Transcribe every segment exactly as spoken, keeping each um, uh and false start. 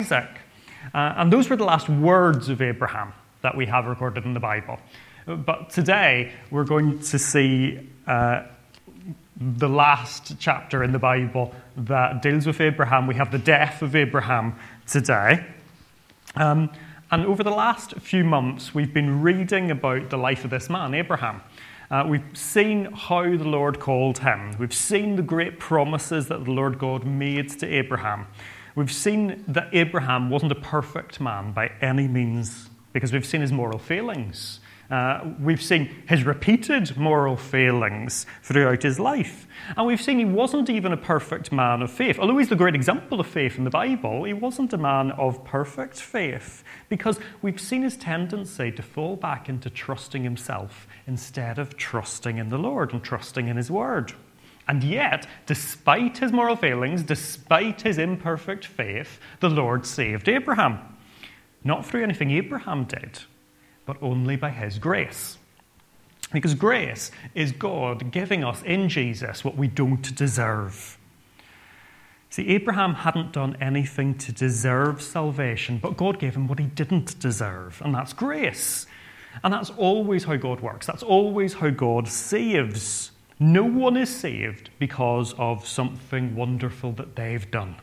Isaac. Uh, and those were the last words of Abraham that we have recorded in the Bible. But today, we're going to see uh, the last chapter in the Bible that deals with Abraham. We have the death of Abraham today. Um, and over the last few months, we've been reading about the life of this man, Abraham. Uh, we've seen how the Lord called him. We've seen the great promises that the Lord God made to Abraham. We've seen that Abraham wasn't a perfect man by any means, because we've seen his moral failings. Uh, we've seen his repeated moral failings throughout his life. And we've seen he wasn't even a perfect man of faith. Although he's the great example of faith in the Bible, he wasn't a man of perfect faith, because we've seen his tendency to fall back into trusting himself instead of trusting in the Lord and trusting in his word. And yet, despite his moral failings, despite his imperfect faith, the Lord saved Abraham. Not through anything Abraham did, but only by his grace. Because grace is God giving us in Jesus what we don't deserve. See, Abraham hadn't done anything to deserve salvation, but God gave him what he didn't deserve, and that's grace. And that's always how God works. That's always how God saves. No one is saved because of something wonderful that they've done.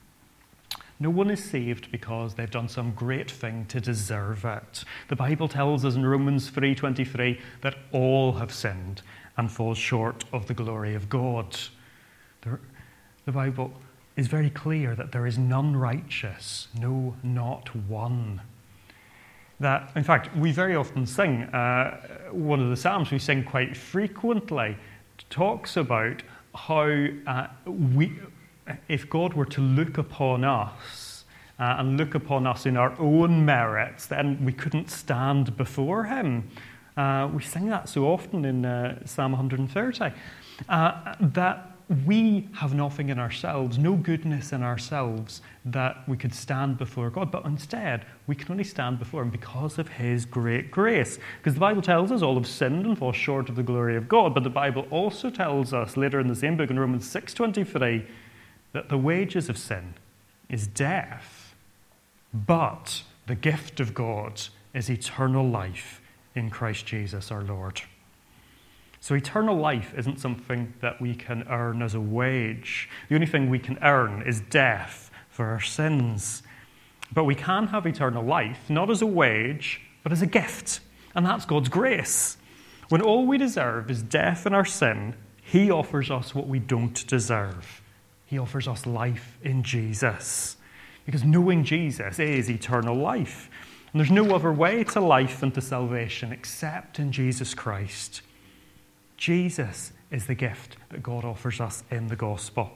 No one is saved because they've done some great thing to deserve it. The Bible tells us in Romans three twenty-three that all have sinned and fall short of the glory of God. The, the Bible is very clear that there is none righteous, no, not one. That, in fact, we very often sing, uh, one of the Psalms we sing quite frequently, talks about how uh, we, if God were to look upon us uh, and look upon us in our own merits, then we couldn't stand before him. Uh, we sing that so often in uh, Psalm one thirty. Uh, that we have nothing in ourselves, no goodness in ourselves that we could stand before God, but instead we can only stand before him because of his great grace. Because the Bible tells us all have sinned and fall short of the glory of God, but the Bible also tells us later in the same book in Romans six twenty-three that the wages of sin is death, but the gift of God is eternal life in Christ Jesus our Lord. So eternal life isn't something that we can earn as a wage. The only thing we can earn is death for our sins. But we can have eternal life, not as a wage, but as a gift. And that's God's grace. When all we deserve is death and our sin, he offers us what we don't deserve. He offers us life in Jesus. Because knowing Jesus is eternal life. And there's no other way to life and to salvation except in Jesus Christ. Jesus is the gift that God offers us in the gospel.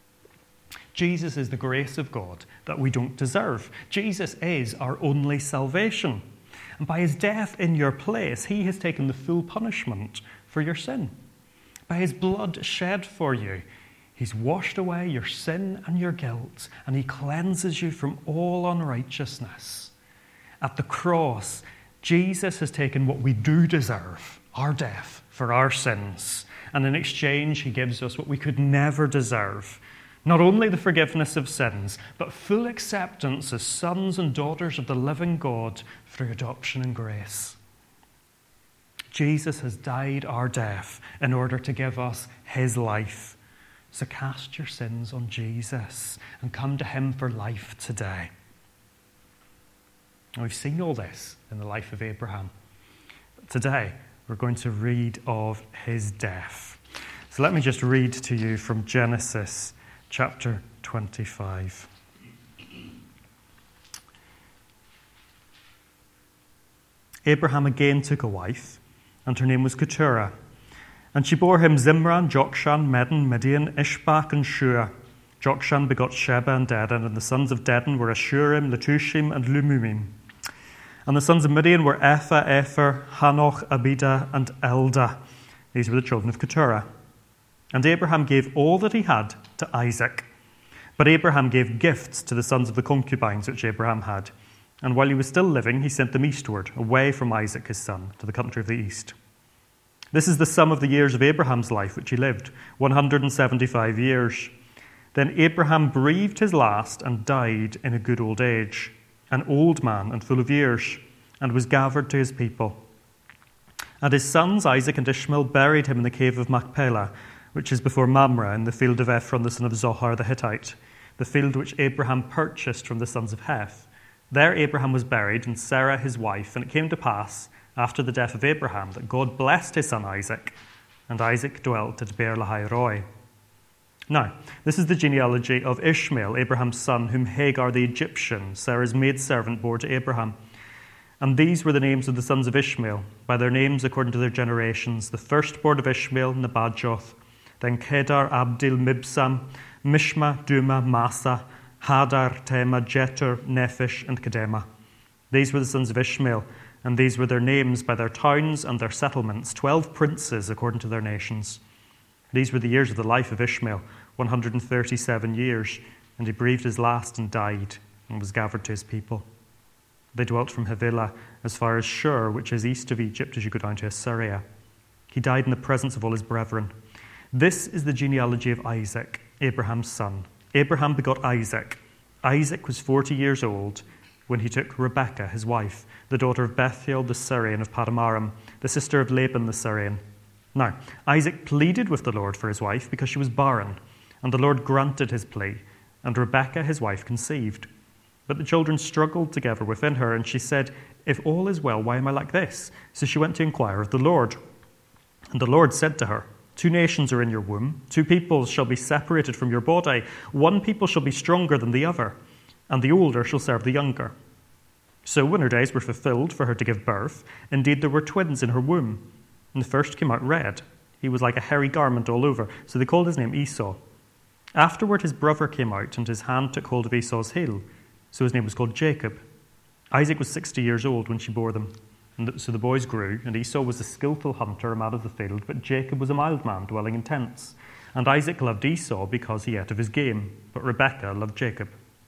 Jesus is the grace of God that we don't deserve. Jesus is our only salvation. And by his death in your place, he has taken the full punishment for your sin. By his blood shed for you, he's washed away your sin and your guilt, and he cleanses you from all unrighteousness. At the cross, Jesus has taken what we do deserve, our death, for our sins. And in exchange, he gives us what we could never deserve. Not only the forgiveness of sins, but full acceptance as sons and daughters of the living God through adoption and grace. Jesus has died our death in order to give us his life. So cast your sins on Jesus and come to him for life today. And we've seen all this in the life of Abraham. But today, we're going to read of his death. So let me just read to you from Genesis chapter twenty-five. Abraham again took a wife, and her name was Keturah. And she bore him Zimran, Jokshan, Medan, Midian, Ishbak, and Shua. Jokshan begot Sheba and Dedan, and the sons of Dedan were Ashurim, Letushim, and Lumumim. And the sons of Midian were Ephah, Epher, Hanoch, Abida, and Eldah. These were the children of Keturah. And Abraham gave all that he had to Isaac. But Abraham gave gifts to the sons of the concubines which Abraham had. And while he was still living, he sent them eastward, away from Isaac his son, to the country of the east. This is the sum of the years of Abraham's life which he lived, one hundred seventy-five years. Then Abraham breathed his last and died in a good old age, an old man and full of years, and was gathered to his people. And his sons Isaac and Ishmael buried him in the cave of Machpelah, which is before Mamre, in the field of Ephron the son of Zohar the Hittite, the field which Abraham purchased from the sons of Heth. There Abraham was buried, and Sarah his wife, and it came to pass, after the death of Abraham, that God blessed his son Isaac, and Isaac dwelt at Beer Lahai Roi. Now, this is the genealogy of Ishmael, Abraham's son, whom Hagar the Egyptian, Sarah's maidservant, bore to Abraham. And these were the names of the sons of Ishmael, by their names according to their generations. The firstborn of Ishmael, Nebajoth, then Kedar, Abdil, Mibsam, Mishma, Duma, Massa, Hadar, Tema, Jetur, Nephish, and Kedema. These were the sons of Ishmael, and these were their names by their towns and their settlements, twelve princes according to their nations. These were the years of the life of Ishmael, one hundred thirty-seven years, and he breathed his last and died, and was gathered to his people. They dwelt from Havilah as far as Shur, which is east of Egypt as you go down to Assyria. He died in the presence of all his brethren. This is the genealogy of Isaac, Abraham's son. Abraham begot Isaac. Isaac was forty years old when he took Rebekah, his wife, the daughter of Bethuel the Syrian of Padamaram, the sister of Laban the Syrian. Now, Isaac pleaded with the Lord for his wife because she was barren, and the Lord granted his plea, and Rebekah, his wife, conceived. But the children struggled together within her, and she said, "If all is well, why am I like this?" So she went to inquire of the Lord. And the Lord said to her, "Two nations are in your womb, two peoples shall be separated from your body. One people shall be stronger than the other, and the older shall serve the younger." So when her days were fulfilled for her to give birth, indeed there were twins in her womb. And the first came out red. He was like a hairy garment all over, so they called his name Esau. Afterward his brother came out, and his hand took hold of Esau's heel. So his name was called Jacob. Isaac was sixty years old when she bore them. And so the boys grew, and Esau was a skillful hunter, a man of the field, but Jacob was a mild man, dwelling in tents. And Isaac loved Esau because he ate of his game, but Rebekah loved Jacob.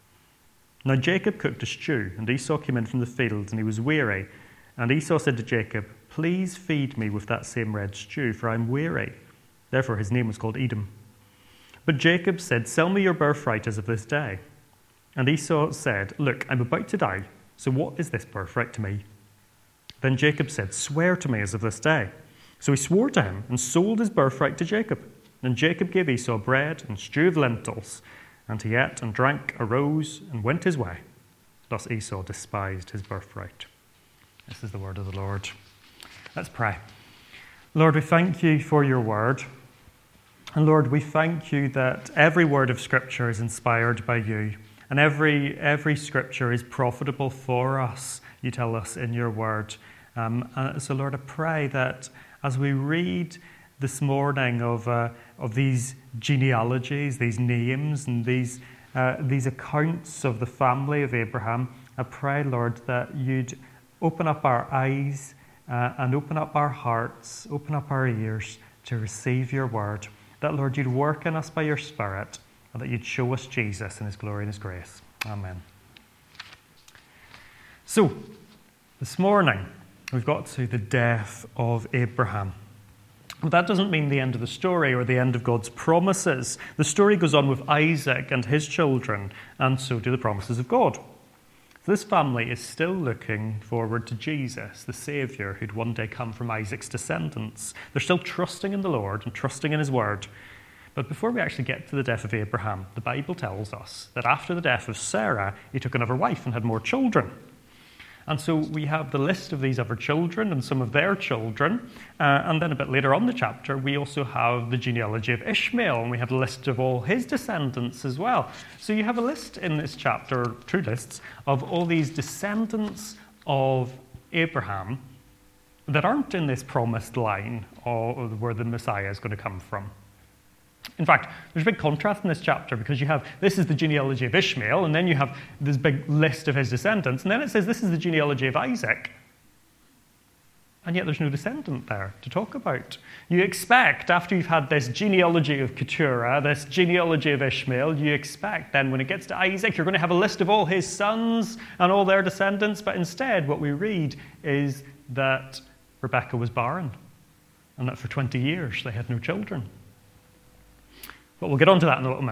Now Jacob cooked a stew, and Esau came in from the field, and he was weary. And Esau said to Jacob, "Please feed me with that same red stew, for I am weary." Therefore his name was called Edom. But Jacob said, "Sell me your birthright as of this day." And Esau said, "Look, I'm about to die, so what is this birthright to me?" Then Jacob said, "Swear to me as of this day." So he swore to him and sold his birthright to Jacob. And Jacob gave Esau bread and stew of lentils, and he ate and drank, arose, and went his way. Thus Esau despised his birthright. This is the word of the Lord. Let's pray. Lord, we thank you for your word. And Lord, we thank you that every word of Scripture is inspired by you. And every every Scripture is profitable for us, you tell us in your word. Um, and so Lord, I pray that as we read this morning of uh, of these genealogies, these names, and these uh, these accounts of the family of Abraham, I pray, Lord, that you'd open up our eyes uh, and open up our hearts, open up our ears to receive your word. That, Lord, you'd work in us by your Spirit, and that you'd show us Jesus in his glory and his grace. Amen. So, this morning, we've got to the death of Abraham. But that doesn't mean the end of the story or the end of God's promises. The story goes on with Isaac and his children, and so do the promises of God. So this family is still looking forward to Jesus, the Saviour, who'd one day come from Isaac's descendants. They're still trusting in the Lord and trusting in his word. But before we actually get to the death of Abraham, the Bible tells us that after the death of Sarah, he took another wife and had more children. And so we have the list of these other children and some of their children. Uh, and then a bit later on in the chapter, we also have the genealogy of Ishmael, and we have a list of all his descendants as well. So you have a list in this chapter, two lists, of all these descendants of Abraham that aren't in this promised line of where the Messiah is going to come from. In fact, there's a big contrast in this chapter because you have, this is the genealogy of Ishmael, and then you have this big list of his descendants, and then it says this is the genealogy of Isaac. And yet there's no descendant there to talk about. You expect, after you've had this genealogy of Keturah, this genealogy of Ishmael, you expect then when it gets to Isaac, you're going to have a list of all his sons and all their descendants, but instead what we read is that Rebekah was barren, and that for twenty years they had no children. But we'll get on to that in a little minute.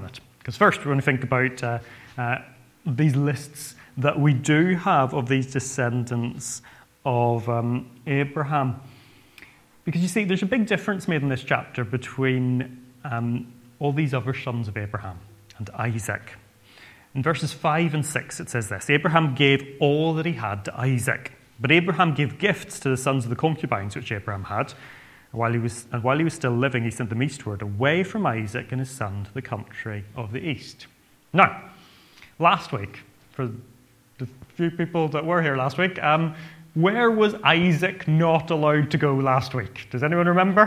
Because first we're going to think about uh, uh, these lists that we do have of these descendants of um, Abraham. Because you see, there's a big difference made in this chapter between um, all these other sons of Abraham and Isaac. In verses five and six it says this: Abraham gave all that he had to Isaac, but Abraham gave gifts to the sons of the concubines which Abraham had. While he was, and while he was still living, he sent them eastward, away from Isaac and his son to the country of the east. Now, last week, for the few people that were here last week, um, where was Isaac not allowed to go last week? Does anyone remember?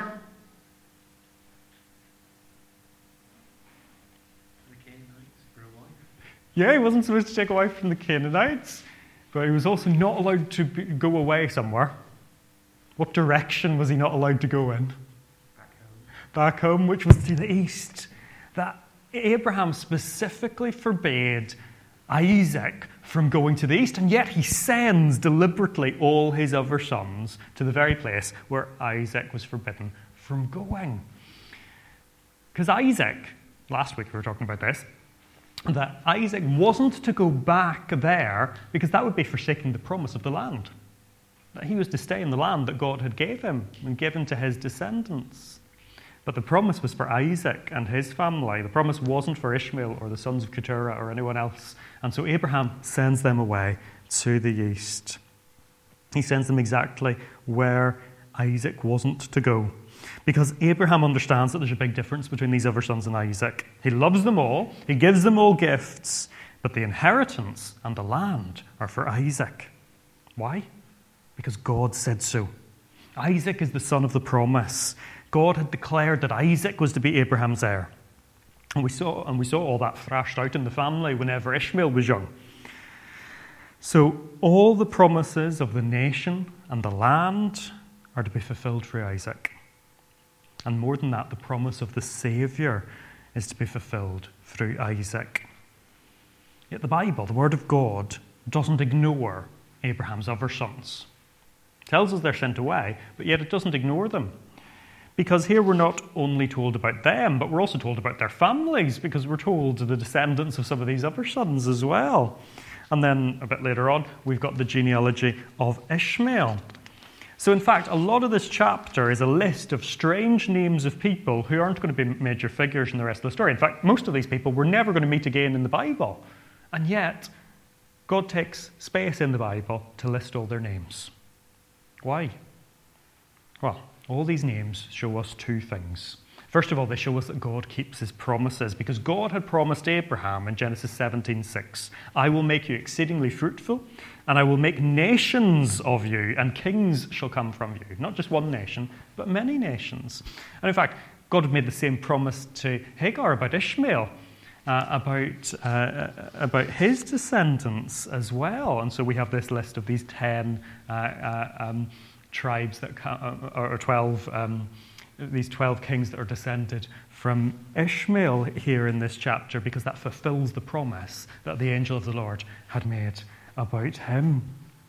The Canaanites for a wife. Yeah, he wasn't supposed to take a wife from the Canaanites, but he was also not allowed to be, go away somewhere. What direction was he not allowed to go in? Back home. Back home, which was to the east. That Abraham specifically forbade Isaac from going to the east, and yet he sends deliberately all his other sons to the very place where Isaac was forbidden from going. Because Isaac, last week we were talking about this, that Isaac wasn't to go back there because that would be forsaking the promise of the land. That he was to stay in the land that God had gave him and given to his descendants. But the promise was for Isaac and his family. The promise wasn't for Ishmael or the sons of Keturah or anyone else. And so Abraham sends them away to the east. He sends them exactly where Isaac wasn't to go. Because Abraham understands that there's a big difference between these other sons and Isaac. He loves them all. He gives them all gifts. But the inheritance and the land are for Isaac. Why? Because God said so. Isaac is the son of the promise. God had declared that Isaac was to be Abraham's heir. And we saw, and we saw all that thrashed out in the family whenever Ishmael was young. So all the promises of the nation and the land are to be fulfilled through Isaac. And more than that, the promise of the Saviour is to be fulfilled through Isaac. Yet the Bible, the Word of God, doesn't ignore Abraham's other sons. It tells us they're sent away, but yet it doesn't ignore them. Because here we're not only told about them, but we're also told about their families, because we're told the descendants of some of these other sons as well. And then a bit later on, we've got the genealogy of Ishmael. So in fact, a lot of this chapter is a list of strange names of people who aren't going to be major figures in the rest of the story. In fact, most of these people we're never going to meet again in the Bible. And yet, God takes space in the Bible to list all their names. Why? Well, all these names show us two things. First of all, they show us that God keeps his promises, because God had promised Abraham in Genesis seventeen six, I will make you exceedingly fruitful, and I will make nations of you, and kings shall come from you. Not just one nation, but many nations. And in fact, God had made the same promise to Hagar about Ishmael, uh, about, uh, about his descendants as well. And so we have this list of these ten uh, uh, um, tribes, that come, or twelve, um, these twelve kings that are descended from Ishmael here in this chapter, because that fulfills the promise that the angel of the Lord had made about him.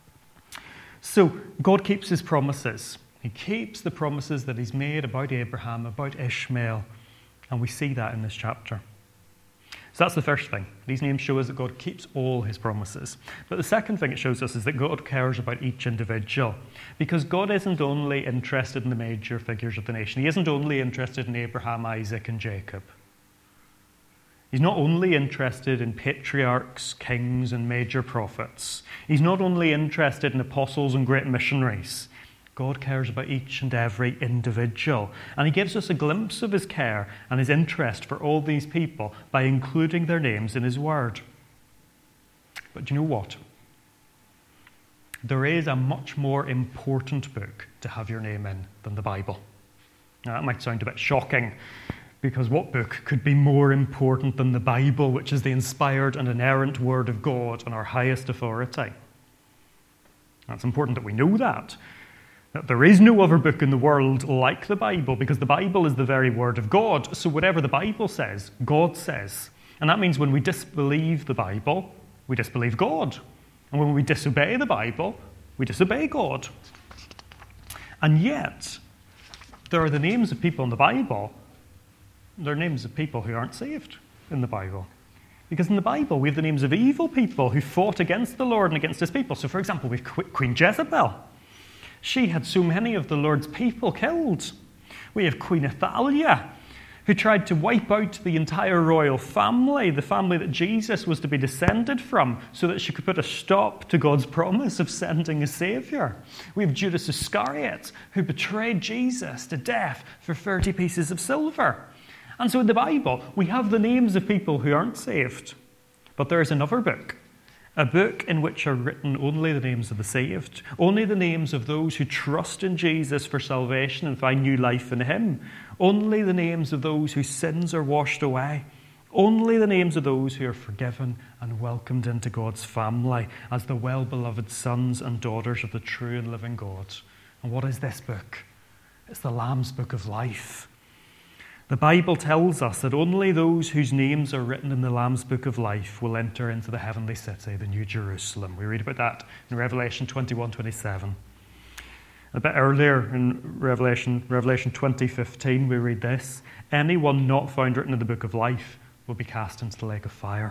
So God keeps his promises. He keeps the promises that he's made about Abraham, about Ishmael, and we see that in this chapter. So that's the first thing. These names show us that God keeps all his promises. But the second thing it shows us is that God cares about each individual. Because God isn't only interested in the major figures of the nation. He isn't only interested in Abraham, Isaac, and Jacob. He's not only interested in patriarchs, kings, and major prophets. He's not only interested in apostles and great missionaries. God cares about each and every individual. And he gives us a glimpse of his care and his interest for all these people by including their names in his word. But do you know what? There is a much more important book to have your name in than the Bible. Now, that might sound a bit shocking, because what book could be more important than the Bible, which is the inspired and inerrant word of God and our highest authority? Now, it's important that we know that. That there is no other book in the world like the Bible, because the Bible is the very word of God. So whatever the Bible says, God says. And that means when we disbelieve the Bible, we disbelieve God. And when we disobey the Bible, we disobey God. And yet, there are the names of people in the Bible. They're names of people who aren't saved. in the Bible. Because in the Bible, we have the names of evil people who fought against the Lord and against his people. So, for example, we have Queen Jezebel. She had so many of the Lord's people killed. We have Queen Athaliah, who tried to wipe out the entire royal family, the family that Jesus was to be descended from, so that she could put a stop to God's promise of sending a Saviour. We have Judas Iscariot, who betrayed Jesus to death for thirty pieces of silver. And so in the Bible, we have the names of people who aren't saved. But there is another book, a book in which are written only the names of the saved, only the names of those who trust in Jesus for salvation and find new life in him, only the names of those whose sins are washed away, only the names of those who are forgiven and welcomed into God's family as the well-beloved sons and daughters of the true and living God. And what is this book? It's the Lamb's Book of Life. The Bible tells us that only those whose names are written in the Lamb's Book of Life will enter into the heavenly city, the New Jerusalem. We read about that in Revelation twenty-one twenty-seven. A bit earlier in Revelation, Revelation twenty fifteen, we read this: anyone not found written in the Book of Life will be cast into the lake of fire.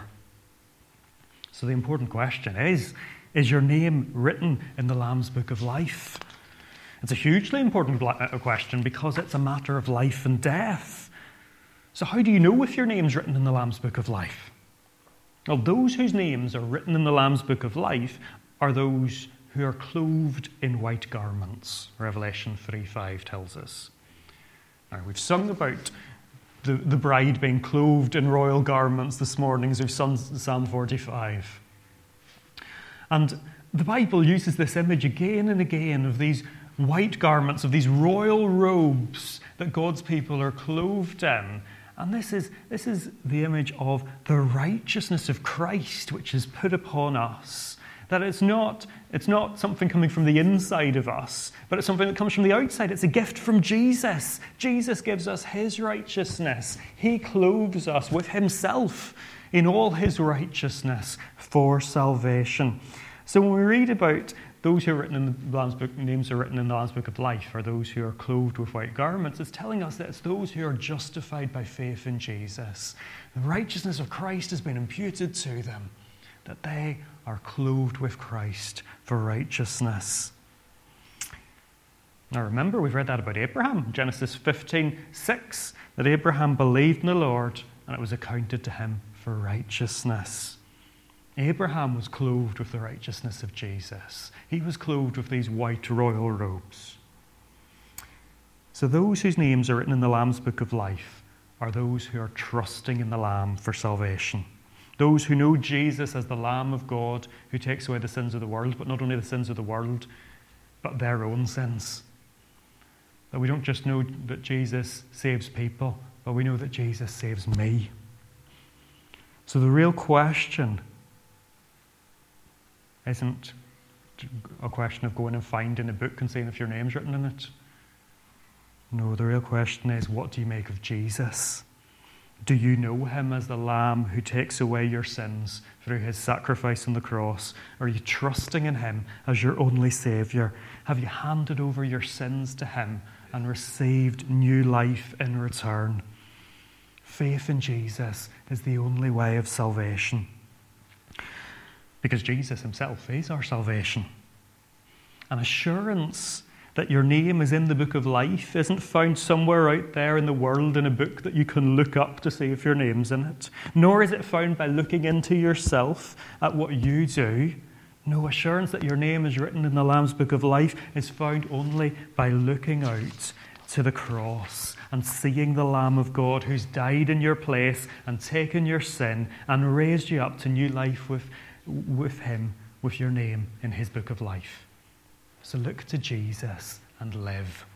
So the important question is, is your name written in the Lamb's Book of Life? It's a hugely important question because it's a matter of life and death. So how do you know if your name's written in the Lamb's Book of Life? Well, those whose names are written in the Lamb's Book of Life are those who are clothed in white garments, Revelation three five tells us. Now, we've sung about the, the bride being clothed in royal garments this morning as we've sung Psalm forty-five. And the Bible uses this image again and again of these white garments, of these royal robes that God's people are clothed in. And this is, this is the image of the righteousness of Christ, which is put upon us. That it's not, it's not something coming from the inside of us, but it's something that comes from the outside. It's a gift from Jesus. Jesus gives us his righteousness. He clothes us with himself in all his righteousness for salvation. So when we read about those who are written in the Lamb's Book, names are written in the Lamb's Book of Life, are those who are clothed with white garments, it's telling us that it's those who are justified by faith in Jesus. The righteousness of Christ has been imputed to them, that they are clothed with Christ for righteousness. Now remember, we've read that about Abraham, Genesis fifteen six, that Abraham believed in the Lord and it was accounted to him for righteousness. Abraham was clothed with the righteousness of Jesus. He was clothed with these white royal robes. So those whose names are written in the Lamb's Book of Life are those who are trusting in the Lamb for salvation. Those who know Jesus as the Lamb of God who takes away the sins of the world, but not only the sins of the world, but their own sins. That we don't just know that Jesus saves people, but we know that Jesus saves me. So the real question isn't a question of going and finding a book and seeing if your name's written in it. No, the real question is, what do you make of Jesus? Do you know him as the Lamb who takes away your sins through his sacrifice on the cross? Are you trusting in him as your only Saviour? Have you handed over your sins to him and received new life in return? Faith in Jesus is the only way of salvation. Because Jesus himself is our salvation. An assurance that your name is in the book of life isn't found somewhere out there in the world in a book that you can look up to see if your name's in it. Nor is it found by looking into yourself at what you do. No, assurance that your name is written in the Lamb's Book of Life is found only by looking out to the cross and seeing the Lamb of God who's died in your place and taken your sin and raised you up to new life with with him, with your name in his book of life. So look to Jesus and live.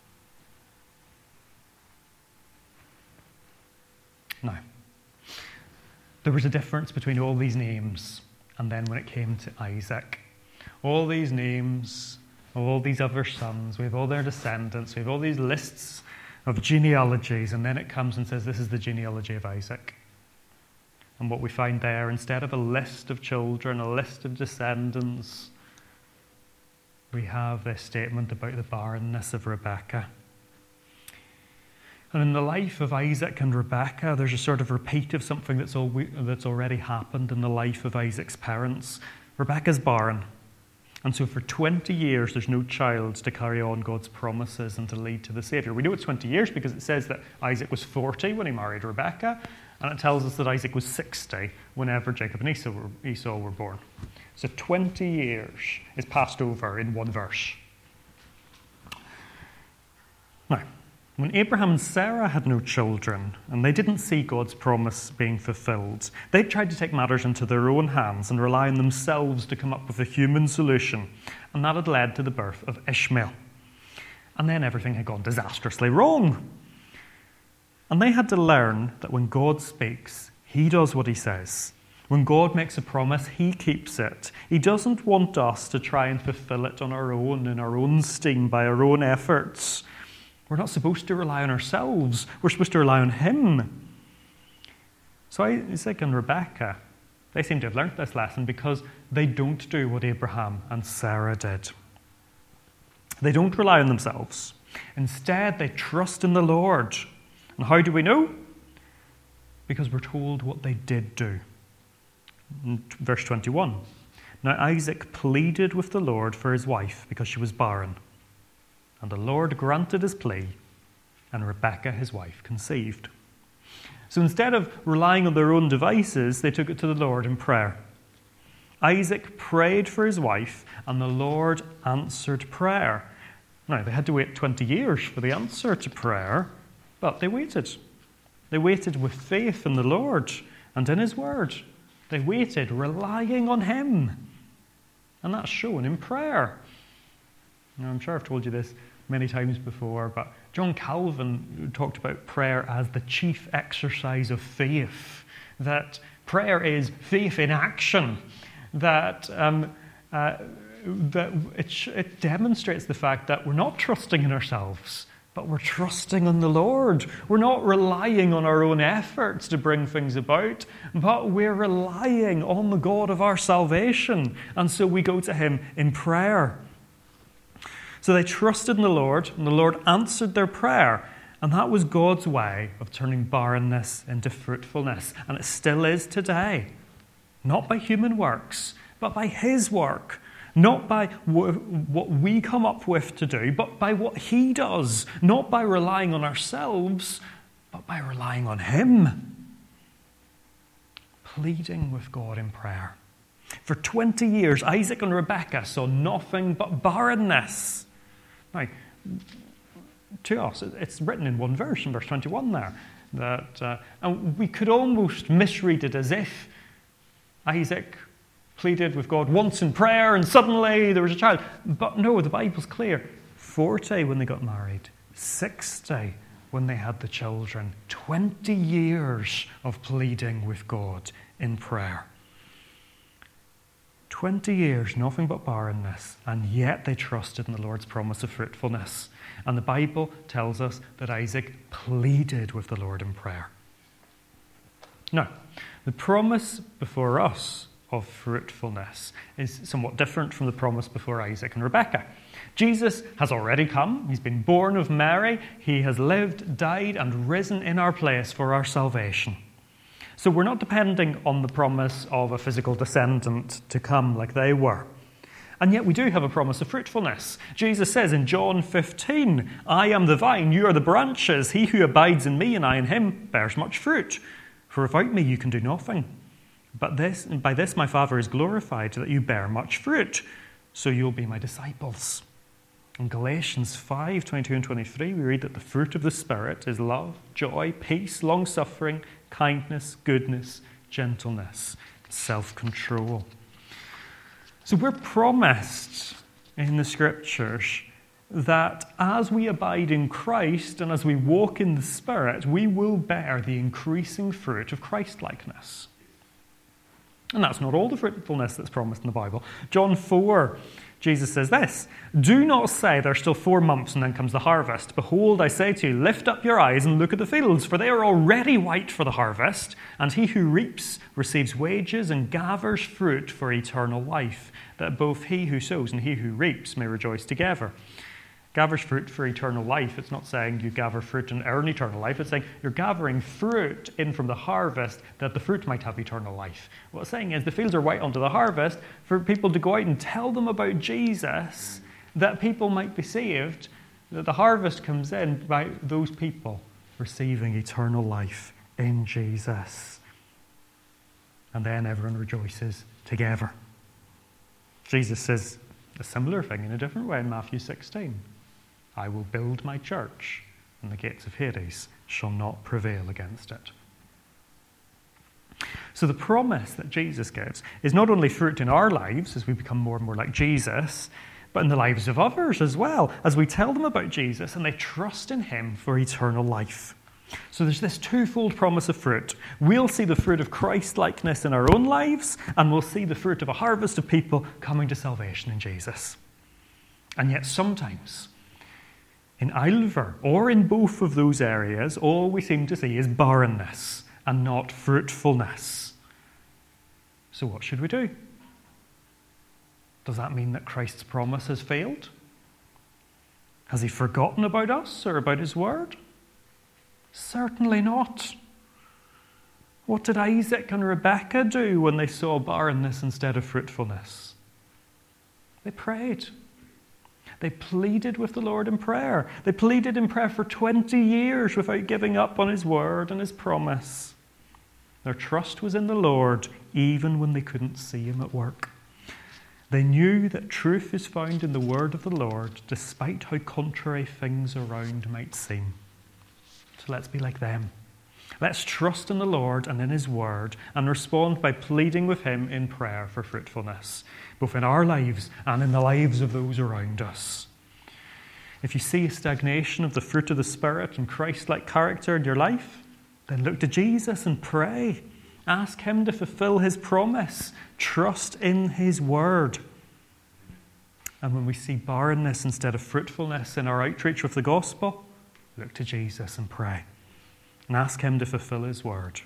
Now, there was a difference between all these names and then when it came to Isaac. All these names, all these other sons, we have all their descendants, we have all these lists of genealogies, and then it comes and says this is the genealogy of Isaac. And what we find there, instead of a list of children, a list of descendants, we have this statement about the barrenness of Rebekah. And in the life of Isaac and Rebekah, there's a sort of repeat of something that's, al- that's already happened in the life of Isaac's parents. Rebekah's barren. And so for twenty years, there's no child to carry on God's promises and to lead to the Saviour. We know it's twenty years because it says that Isaac was forty when he married Rebekah, and it tells us that Isaac was sixty whenever Jacob and Esau were, Esau were born. So twenty years is passed over in one verse. Now, when Abraham and Sarah had no children, and they didn't see God's promise being fulfilled, they tried to take matters into their own hands and rely on themselves to come up with a human solution, and that had led to the birth of Ishmael. And then everything had gone disastrously wrong. And they had to learn that when God speaks, he does what he says. When God makes a promise, he keeps it. He doesn't want us to try and fulfill it on our own, in our own steam, by our own efforts. We're not supposed to rely on ourselves. We're supposed to rely on him. So Isaac and Rebekah, they seem to have learnt this lesson because they don't do what Abraham and Sarah did. They don't rely on themselves. Instead, they trust in the Lord. And how do we know? Because we're told what they did do. In verse twenty-one. Now Isaac pleaded with the Lord for his wife because she was barren. And the Lord granted his plea, and Rebekah, his wife, conceived. So instead of relying on their own devices, they took it to the Lord in prayer. Isaac prayed for his wife, and the Lord answered prayer. Now, they had to wait twenty years for the answer to prayer, but they waited. They waited with faith in the Lord and in his word. They waited, relying on him. And that's shown in prayer. Now, I'm sure I've told you this many times before, but John Calvin talked about prayer as the chief exercise of faith, that prayer is faith in action, that, um, uh, that it, it demonstrates the fact that we're not trusting in ourselves, but we're trusting in the Lord. We're not relying on our own efforts to bring things about, but we're relying on the God of our salvation, and so we go to him in prayer. So they trusted in the Lord, and the Lord answered their prayer. And that was God's way of turning barrenness into fruitfulness. And it still is today. Not by human works, but by his work. Not by what we come up with to do, but by what he does. Not by relying on ourselves, but by relying on him. Pleading with God in prayer. For twenty years, Isaac and Rebekah saw nothing but barrenness. Now, to us, it's written in one verse, in verse twenty-one there, that uh, and we could almost misread it as if Isaac pleaded with God once in prayer and suddenly there was a child. But no, the Bible's clear. forty when they got married, sixty when they had the children, twenty years of pleading with God in prayer. Twenty years, nothing but barrenness, and yet they trusted in the Lord's promise of fruitfulness. And the Bible tells us that Isaac pleaded with the Lord in prayer. Now, the promise before us of fruitfulness is somewhat different from the promise before Isaac and Rebekah. Jesus has already come. He's been born of Mary. He has lived, died, and risen in our place for our salvation. So we're not depending on the promise of a physical descendant to come like they were. And yet we do have a promise of fruitfulness. Jesus says in John fifteen, I am the vine, you are the branches. He who abides in me and I in him bears much fruit. For without me you can do nothing. But this, by this my Father is glorified, that you bear much fruit, so you'll be my disciples. In Galatians five, twenty-two and twenty-three, we read that the fruit of the Spirit is love, joy, peace, long-suffering, kindness, goodness, gentleness, self-control. So we're promised in the Scriptures that as we abide in Christ and as we walk in the Spirit, we will bear the increasing fruit of Christ-likeness. And that's not all the fruitfulness that's promised in the Bible. John four, Jesus says this, do not say there's still four months and then comes the harvest. Behold, I say to you, lift up your eyes and look at the fields, for they are already white for the harvest. And he who reaps receives wages and gathers fruit for eternal life, that both he who sows and he who reaps may rejoice together. Gathers fruit for eternal life. It's not saying you gather fruit and earn eternal life. It's saying you're gathering fruit in from the harvest that the fruit might have eternal life. What it's saying is the fields are white unto the harvest for people to go out and tell them about Jesus, that people might be saved, that the harvest comes in by those people receiving eternal life in Jesus. And then everyone rejoices together. Jesus says a similar thing in a different way in Matthew sixteen. I will build my church, and the gates of Hades shall not prevail against it. So the promise that Jesus gives is not only fruit in our lives as we become more and more like Jesus, but in the lives of others as well, as we tell them about Jesus and they trust in him for eternal life. So there's this twofold promise of fruit. We'll see the fruit of Christ-likeness in our own lives, and we'll see the fruit of a harvest of people coming to salvation in Jesus. And yet sometimes, in either or in both of those areas, all we seem to see is barrenness and not fruitfulness. So what should we do? Does that mean that Christ's promise has failed? Has he forgotten about us or about his word? Certainly not. What did Isaac and Rebekah do when they saw barrenness instead of fruitfulness? They prayed. They pleaded with the Lord in prayer. They pleaded in prayer for twenty years without giving up on his word and his promise. Their trust was in the Lord even when they couldn't see him at work. They knew that truth is found in the word of the Lord despite how contrary things around might seem. So let's be like them. Let's trust in the Lord and in his word and respond by pleading with him in prayer for fruitfulness, both in our lives and in the lives of those around us. If you see a stagnation of the fruit of the Spirit and Christ-like character in your life, then look to Jesus and pray. Ask him to fulfill his promise. Trust in his word. And when we see barrenness instead of fruitfulness in our outreach with the gospel, look to Jesus and pray. And ask him to fulfill his word.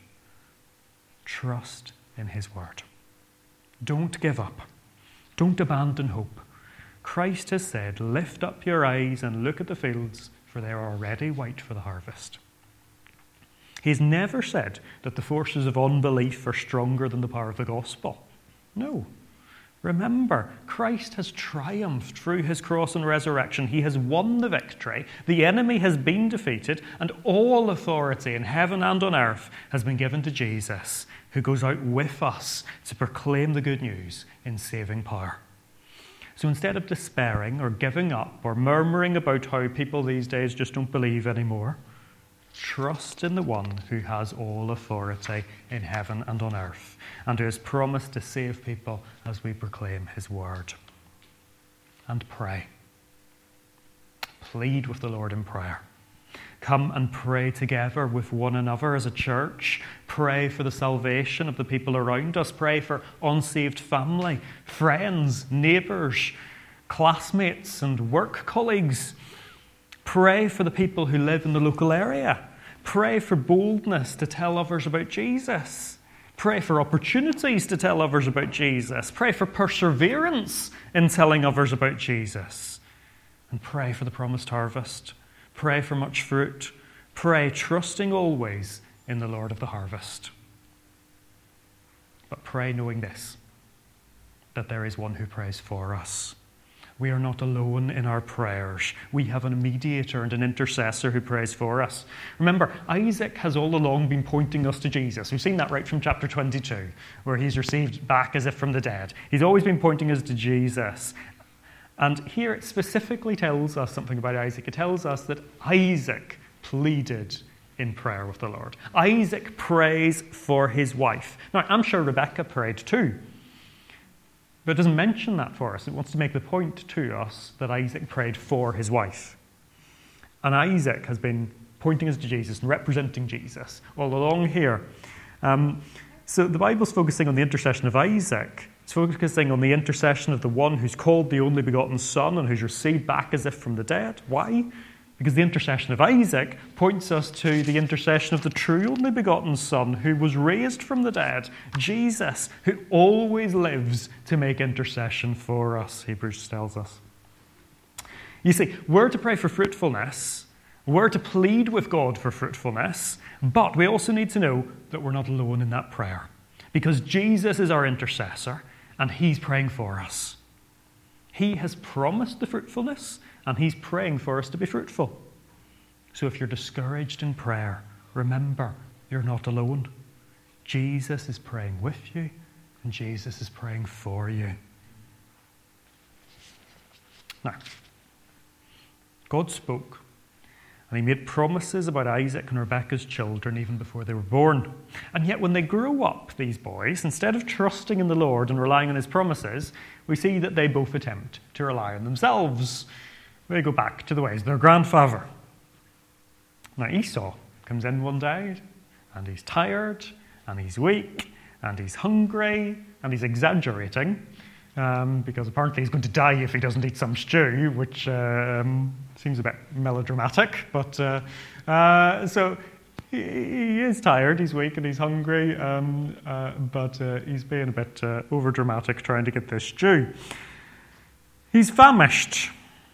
Trust in his word. Don't give up. Don't abandon hope. Christ has said, lift up your eyes and look at the fields, for they are already white for the harvest. He's never said that the forces of unbelief are stronger than the power of the gospel. No. Remember, Christ has triumphed through his cross and resurrection. He has won the victory. The enemy has been defeated, and all authority in heaven and on earth has been given to Jesus, who goes out with us to proclaim the good news in saving power. So instead of despairing or giving up or murmuring about how people these days just don't believe anymore, trust in the one who has all authority in heaven and on earth, and who has promised to save people as we proclaim his word. And pray. Plead with the Lord in prayer. Come and pray together with one another as a church. Pray for the salvation of the people around us. Pray for unsaved family, friends, neighbours, classmates and work colleagues. Pray for the people who live in the local area. Pray for boldness to tell others about Jesus. Pray for opportunities to tell others about Jesus. Pray for perseverance in telling others about Jesus. And pray for the promised harvest. Pray for much fruit. Pray, trusting always in the Lord of the harvest. But pray knowing this, that there is one who prays for us. We are not alone in our prayers. We have a mediator and an intercessor who prays for us. Remember, Isaac has all along been pointing us to Jesus. We've seen that right from chapter twenty-two, where he's received back as if from the dead. He's always been pointing us to Jesus. And here it specifically tells us something about Isaac. It tells us that Isaac pleaded in prayer with the Lord. Isaac prays for his wife. Now, I'm sure Rebekah prayed too. But it doesn't mention that for us. It wants to make the point to us that Isaac prayed for his wife. And Isaac has been pointing us to Jesus and representing Jesus all along here. Um, so the Bible's focusing on the intercession of Isaac. It's focusing on the intercession of the one who's called the only begotten Son and who's received back as if from the dead. Why? Because the intercession of Isaac points us to the intercession of the true only begotten Son who was raised from the dead, Jesus, who always lives to make intercession for us, Hebrews tells us. You see, we're to pray for fruitfulness, we're to plead with God for fruitfulness, but we also need to know that we're not alone in that prayer, because Jesus is our intercessor and he's praying for us. He has promised the fruitfulness and he's praying for us to be fruitful. So if you're discouraged in prayer, remember, you're not alone. Jesus is praying with you and Jesus is praying for you. Now, God spoke, and he made promises about Isaac and Rebekah's children even before they were born. And yet when they grow up, these boys, instead of trusting in the Lord and relying on his promises, we see that they both attempt to rely on themselves. They go back to the ways of their grandfather. Now Esau comes in one day, and he's tired, and he's weak, and he's hungry, and he's exaggerating. Um, because apparently he's going to die if he doesn't eat some stew, which um, seems a bit melodramatic. But uh, uh, so he, he is tired, he's weak, and he's hungry, um, uh, but uh, he's being a bit uh, overdramatic trying to get this stew. He's famished,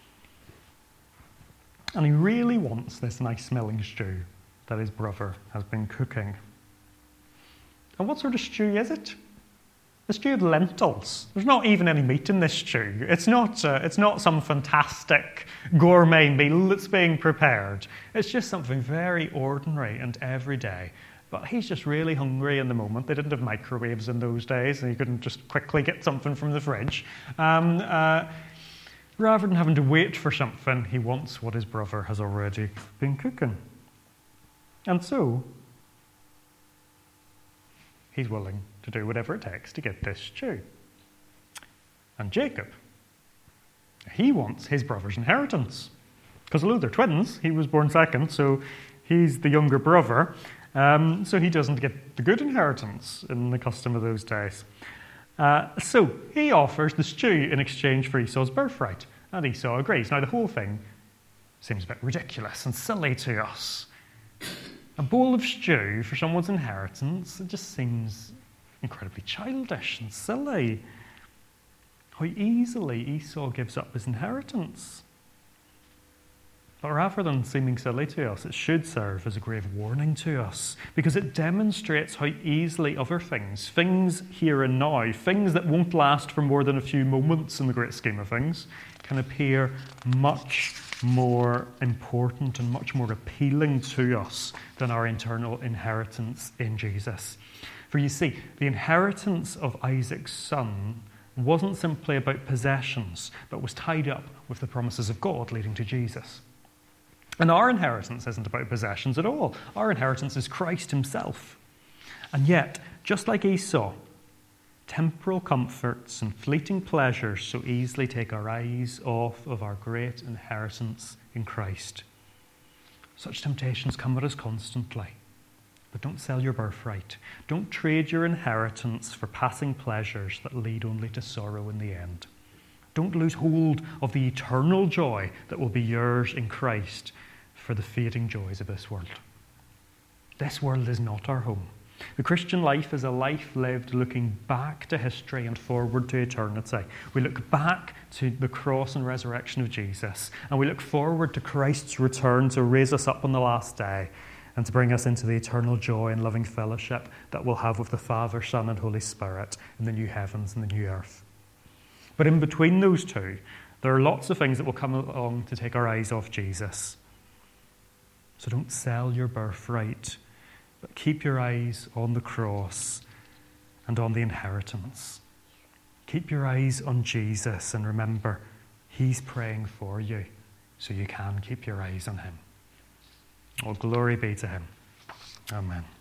and he really wants this nice-smelling stew that his brother has been cooking. And what sort of stew is it? A stew of lentils. There's not even any meat in this stew. It's not, uh, it's not some fantastic gourmet meal that's being prepared. It's just something very ordinary and everyday. But he's just really hungry in the moment. They didn't have microwaves in those days, and he couldn't just quickly get something from the fridge. Um, uh, rather than having to wait for something, he wants what his brother has already been cooking. And so, he's willing to do whatever it takes to get this stew. And Jacob, he wants his brother's inheritance. Because although they're twins, he was born second, so he's the younger brother. Um, so he doesn't get the good inheritance in the custom of those days. Uh, so he offers the stew in exchange for Esau's birthright. And Esau agrees. Now the whole thing seems a bit ridiculous and silly to us. A bowl of stew for someone's inheritance, it just seems incredibly childish and silly. How easily Esau gives up his inheritance. But rather than seeming silly to us, it should serve as a grave warning to us, because it demonstrates how easily other things, things here and now, things that won't last for more than a few moments in the great scheme of things, can appear much more important and much more appealing to us than our eternal inheritance in Jesus. For you see, the inheritance of Isaac's son wasn't simply about possessions, but was tied up with the promises of God leading to Jesus. And our inheritance isn't about possessions at all. Our inheritance is Christ himself. And yet, just like Esau, temporal comforts and fleeting pleasures so easily take our eyes off of our great inheritance in Christ. Such temptations come at us constantly. But don't sell your birthright. Don't trade your inheritance for passing pleasures that lead only to sorrow in the end. Don't lose hold of the eternal joy that will be yours in Christ for the fading joys of this world. This world is not our home. The Christian life is a life lived looking back to history and forward to eternity. We look back to the cross and resurrection of Jesus, and we look forward to Christ's return to raise us up on the last day and to bring us into the eternal joy and loving fellowship that we'll have with the Father, Son, and Holy Spirit in the new heavens and the new earth. But in between those two, there are lots of things that will come along to take our eyes off Jesus. So don't sell your birthright, but keep your eyes on the cross and on the inheritance. Keep your eyes on Jesus and remember, he's praying for you, so you can keep your eyes on him. All glory be to him. Amen.